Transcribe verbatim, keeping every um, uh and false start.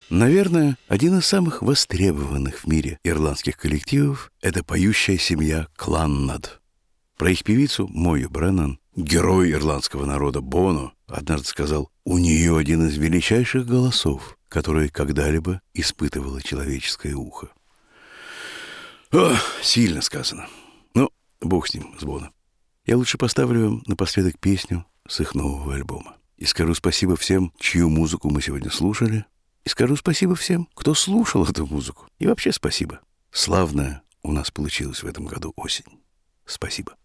Наверное, один из самых востребованных в мире ирландских коллективов – это поющая семья Кланнад. Про их певицу Мою Бреннан герой ирландского народа Боно однажды сказал: «У нее один из величайших голосов, который когда-либо испытывало человеческое ухо». О, сильно сказано. Но бог с ним, с Боно. Я лучше поставлю вам напоследок песню с их нового альбома. И скажу спасибо всем, чью музыку мы сегодня слушали. И скажу спасибо всем, кто слушал эту музыку. И вообще спасибо. Славная у нас получилась в этом году осень. Спасибо.